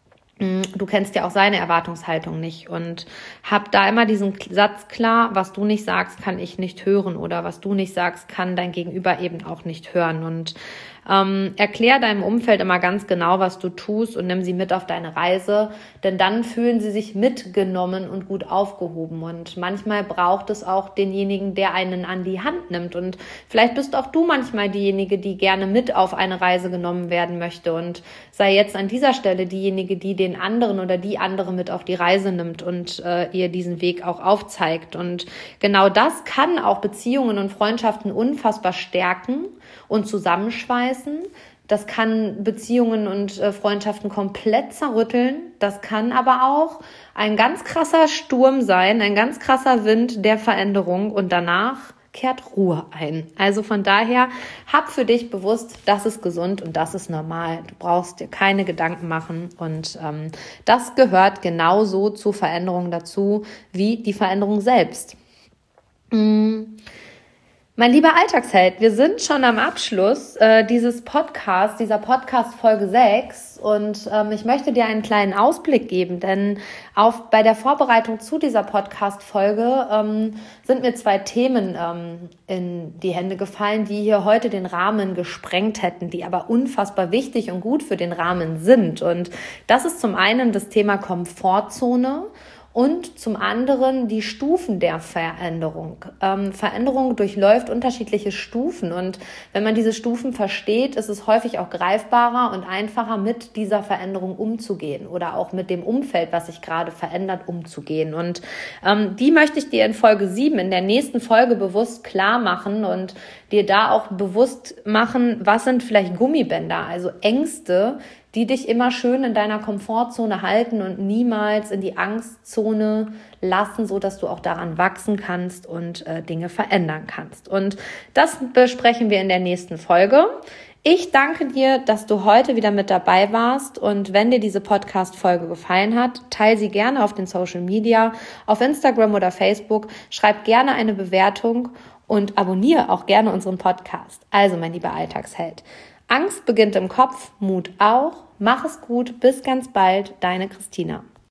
Du kennst ja auch seine Erwartungshaltung nicht und hab da immer diesen Satz klar, was du nicht sagst, kann ich nicht hören oder was du nicht sagst, kann dein Gegenüber eben auch nicht hören. Und ähm, erklär deinem Umfeld immer ganz genau, was du tust und nimm sie mit auf deine Reise, denn dann fühlen sie sich mitgenommen und gut aufgehoben. Und manchmal braucht es auch denjenigen, der einen an die Hand nimmt. Und vielleicht bist auch du manchmal diejenige, die gerne mit auf eine Reise genommen werden möchte und sei jetzt an dieser Stelle diejenige, die den anderen oder die andere mit auf die Reise nimmt und äh, ihr diesen Weg auch aufzeigt. Und genau das kann auch Beziehungen und Freundschaften unfassbar stärken und zusammenschweißen. Das kann Beziehungen und äh, Freundschaften komplett zerrütteln. Das kann aber auch ein ganz krasser Sturm sein, ein ganz krasser Wind der Veränderung und danach kehrt Ruhe ein. Also von daher, hab für dich bewusst, das ist gesund und das ist normal. Du brauchst dir keine Gedanken machen und ähm, das gehört genauso zur Veränderung dazu, wie die Veränderung selbst. Mmh. Mein lieber Alltagsheld, wir sind schon am Abschluss äh, dieses Podcasts, dieser Podcast Folge sechs und ähm, ich möchte dir einen kleinen Ausblick geben, denn auf, bei der Vorbereitung zu dieser Podcast-Folge ähm, sind mir zwei Themen ähm, in die Hände gefallen, die hier heute den Rahmen gesprengt hätten, die aber unfassbar wichtig und gut für den Rahmen sind. Und das ist zum einen das Thema Komfortzone und zum anderen die Stufen der Veränderung. Ähm, Veränderung durchläuft unterschiedliche Stufen und wenn man diese Stufen versteht, ist es häufig auch greifbarer und einfacher, mit dieser Veränderung umzugehen oder auch mit dem Umfeld, was sich gerade verändert, umzugehen. Und ähm, die möchte ich dir in Folge sieben, in der nächsten Folge bewusst klar machen und dir da auch bewusst machen, was sind vielleicht Gummibänder, also Ängste, die dich immer schön in deiner Komfortzone halten und niemals in die Angstzone lassen, so dass du auch daran wachsen kannst und äh, Dinge verändern kannst. Und das besprechen wir in der nächsten Folge. Ich danke dir, dass du heute wieder mit dabei warst, und wenn dir diese Podcast-Folge gefallen hat, teile sie gerne auf den Social Media, auf Instagram oder Facebook, schreib gerne eine Bewertung und abonniere auch gerne unseren Podcast. Also, mein lieber Alltagsheld, Angst beginnt im Kopf, Mut auch. Mach es gut, bis ganz bald, deine Christina.